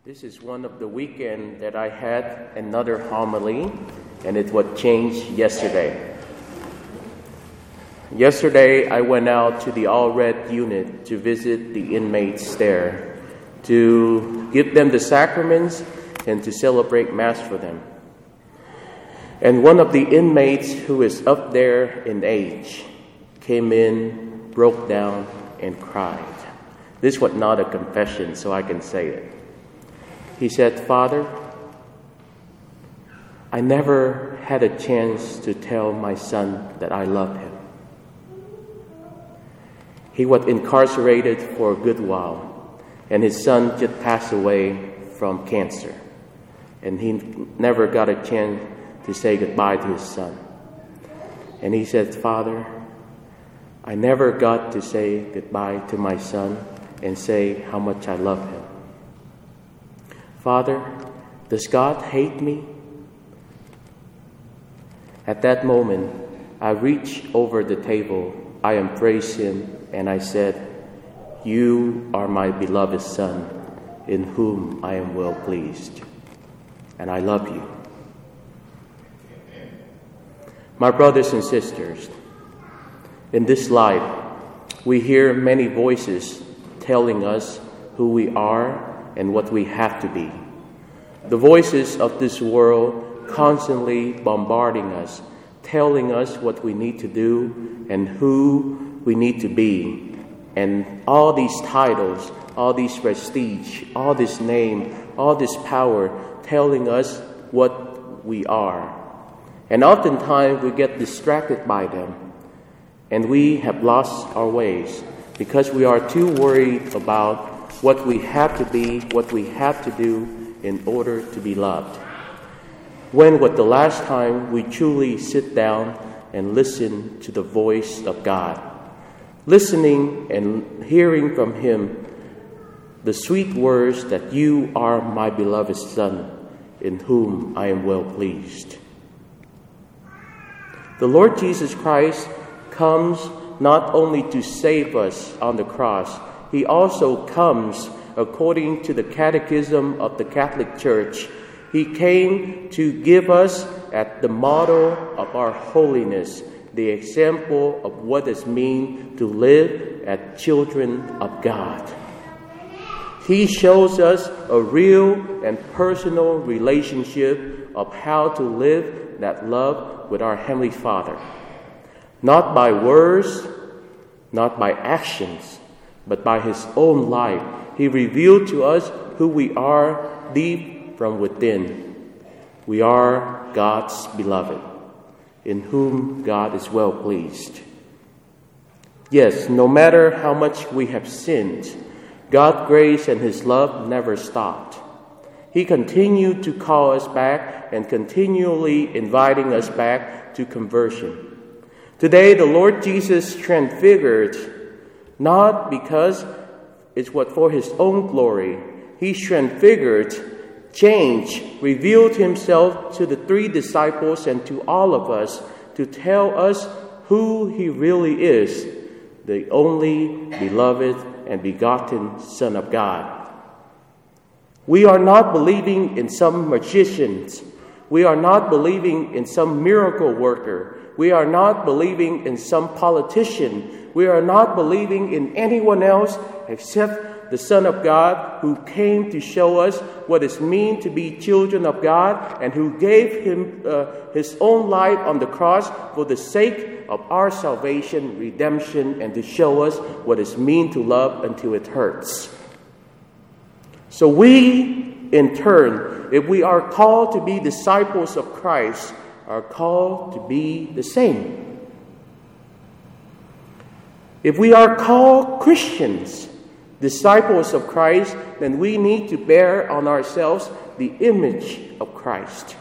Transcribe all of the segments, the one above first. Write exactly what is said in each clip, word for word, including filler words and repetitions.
This is one of the weekend that I had another homily, and it was changed yesterday. Yesterday, I went out to the All-Red unit to visit the inmates there, to give them the sacraments and to celebrate Mass for them. And one of the inmates who is up there in age came in, broke down, and cried. This was not a confession, so I can say it. He said, "Father, I never had a chance to tell my son that I love him. He was incarcerated for a good while, and his son just passed away from cancer, and he never got a chance to say goodbye to his son. And he said, Father, I never got to say goodbye to my son and say how much I love him. Father, does God hate me?" At that moment, I reached over the table, I embraced him, and I said, "You are my beloved son, in whom I am well pleased, and I love you." My brothers and sisters, in this life, we hear many voices telling us who we are and what we have to be. The voices of this world constantly bombarding us, telling us what we need to do and who we need to be. And all these titles, all these prestige, all this name, all this power telling us what we are. And oftentimes we get distracted by them, and we have lost our ways because we are too worried about what we have to be, what we have to do in order to be loved. When was the last time we truly sit down and listen to the voice of God? Listening and hearing from Him the sweet words that you are my beloved Son, in whom I am well pleased. The Lord Jesus Christ comes not only to save us on the cross, He also comes, according to the Catechism of the Catholic Church, He came to give us at the model of our holiness, the example of what it means to live as children of God. He shows us a real and personal relationship of how to live that love with our Heavenly Father. Not by words, not by actions, but by His own life. He revealed to us who we are deep from within. We are God's beloved, in whom God is well pleased. Yes, no matter how much we have sinned, God's grace and His love never stopped. He continued to call us back and continually inviting us back to conversion. Today, the Lord Jesus transfigured, not because it was for His own glory. He transfigured, changed, revealed Himself to the three disciples and to all of us to tell us who He really is, the only beloved and begotten Son of God. We are not believing in some magicians. We are not believing in some miracle worker. We are not believing in some politician. We are not believing in anyone else except the Son of God, who came to show us what it means to be children of God, and who gave him uh, His own life on the cross for the sake of our salvation, redemption, and to show us what it means to love until it hurts. So we, in turn, if we are called to be disciples of Christ, are called to be the same. If we are called Christians, disciples of Christ, then we need to bear on ourselves the image of Christ.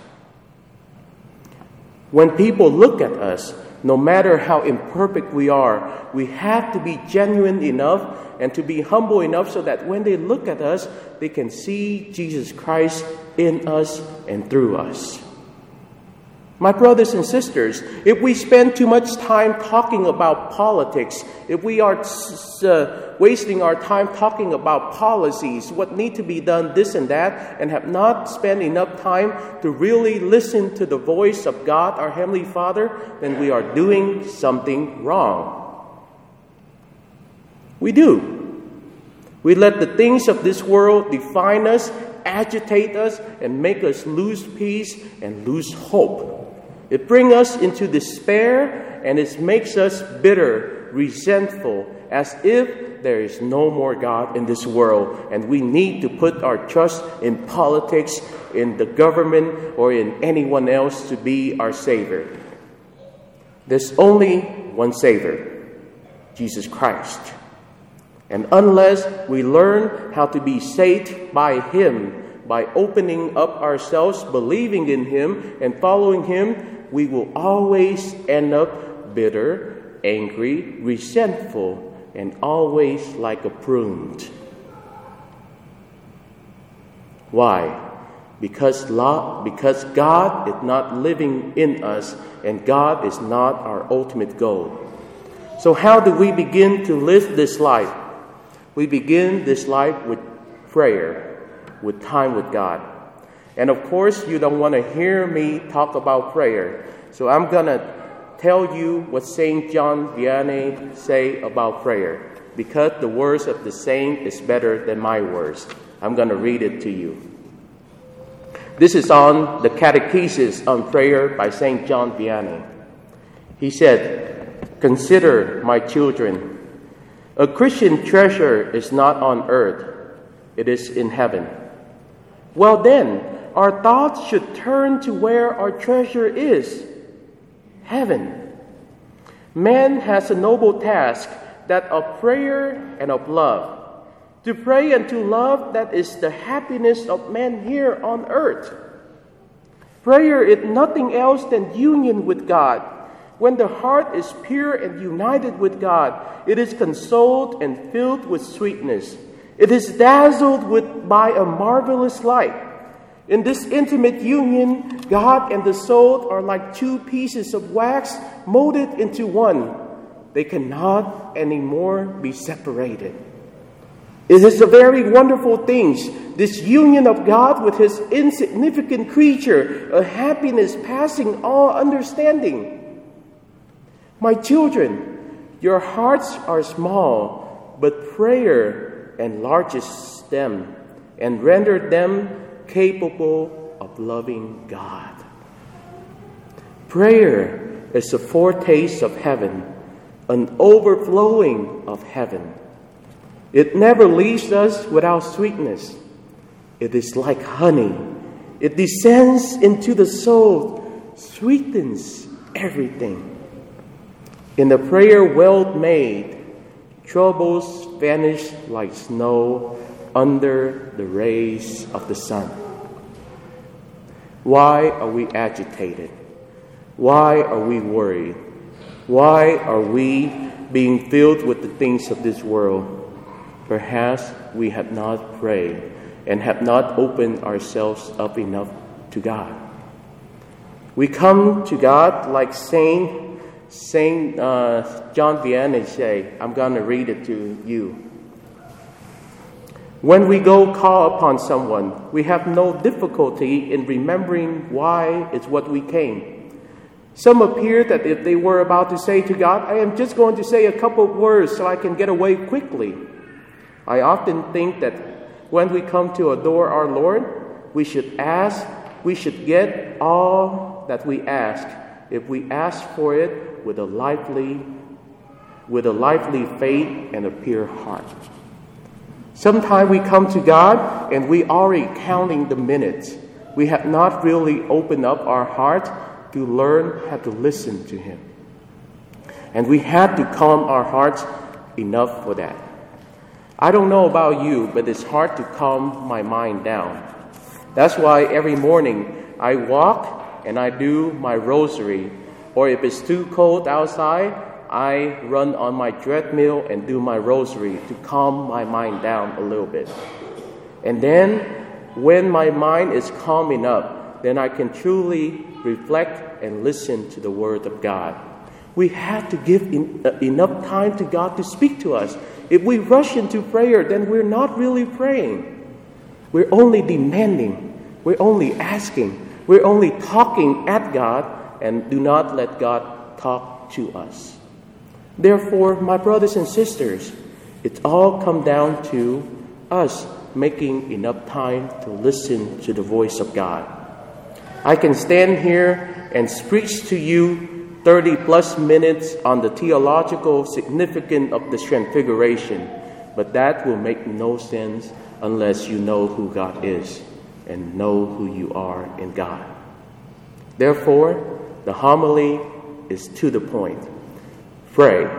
When people look at us, no matter how imperfect we are, we have to be genuine enough and to be humble enough so that when they look at us, they can see Jesus Christ in us and through us. My brothers and sisters, if we spend too much time talking about politics, if we are uh, wasting our time talking about policies, what need to be done, this and that, and have not spent enough time to really listen to the voice of God, our Heavenly Father, then we are doing something wrong. We do. We let the things of this world define us, agitate us, and make us lose peace and lose hope. It brings us into despair, and it makes us bitter, resentful, as if there is no more God in this world, and we need to put our trust in politics, in the government, or in anyone else to be our Savior. There's only one Savior, Jesus Christ. And unless we learn how to be saved by Him, by opening up ourselves, believing in Him, and following Him, we will always end up bitter, angry, resentful, and always like a prune. Why? Because, love, because God is not living in us, and God is not our ultimate goal. So how do we begin to live this life? We begin this life with prayer, with time with God. And of course, you don't want to hear me talk about prayer. So I'm going to tell you what Saint John Vianney say about prayer. Because the words of the saint is better than my words. I'm going to read it to you. This is on the Catechesis on Prayer by Saint John Vianney. He said, "Consider, my children, a Christian treasure is not on earth, it is in heaven. Well then, our thoughts should turn to where our treasure is, heaven. Man has a noble task, that of prayer and of love. To pray and to love, that is the happiness of man here on earth. Prayer is nothing else than union with God. When the heart is pure and united with God, it is consoled and filled with sweetness. It is dazzled with by a marvelous light. In this intimate union, God and the soul are like two pieces of wax molded into one. They cannot anymore be separated. It is a very wonderful thing, this union of God with His insignificant creature, a happiness passing all understanding. My children, your hearts are small, but prayer enlarges them and renders them capable of loving God. Prayer is a foretaste of heaven, an overflowing of heaven. It never leaves us without sweetness. It is like honey. It descends into the soul, sweetens everything. In the prayer well made, troubles vanish like snow under the rays of the sun. Why are we agitated? Why are we worried? Why are we being filled with the things of this world? Perhaps we have not prayed and have not opened ourselves up enough to God. We come to God like Saint Saint uh, John Vianney say. I'm going to read it to you. When we go call upon someone, we have no difficulty in remembering why it's what we came. Some appear that if they were about to say to God, I am just going to say a couple of words so I can get away quickly. I often think that when we come to adore our Lord, we should ask, we should get all that we ask if we ask for it with a lively, with a lively faith and a pure heart. Sometimes we come to God and we already counting the minutes. We have not really opened up our heart to learn how to listen to Him. And we have to calm our hearts enough for that. I don't know about you, but it's hard to calm my mind down. That's why every morning I walk and I do my rosary. Or if it's too cold outside, I run on my treadmill and do my rosary to calm my mind down a little bit. And then when my mind is calm enough, then I can truly reflect and listen to the Word of God. We have to give in, uh, enough time to God to speak to us. If we rush into prayer, then we're not really praying. We're only demanding. We're only asking. We're only talking at God and do not let God talk to us. Therefore, my brothers and sisters, it all comes down to us making enough time to listen to the voice of God. I can stand here and preach to you thirty plus minutes on the theological significance of the Transfiguration, but that will make no sense unless you know who God is and know who you are in God. Therefore, the homily is to the point. Pray.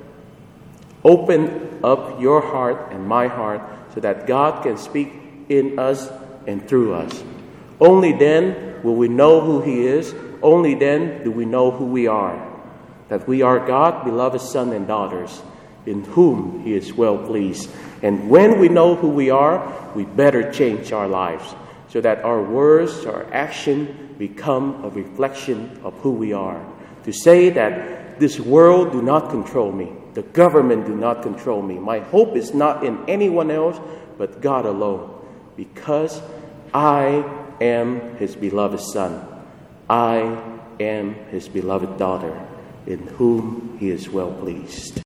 Open up your heart and my heart so that God can speak in us and through us. Only then will we know who He is. Only then do we know who we are. That we are God's beloved sons and daughters, in whom He is well pleased. And when we know who we are, we better change our lives so that our words, our action become a reflection of who we are. To say that this world do not control me, the government do not control me. My hope is not in anyone else but God alone, because I am His beloved son. I am His beloved daughter, in whom He is well pleased.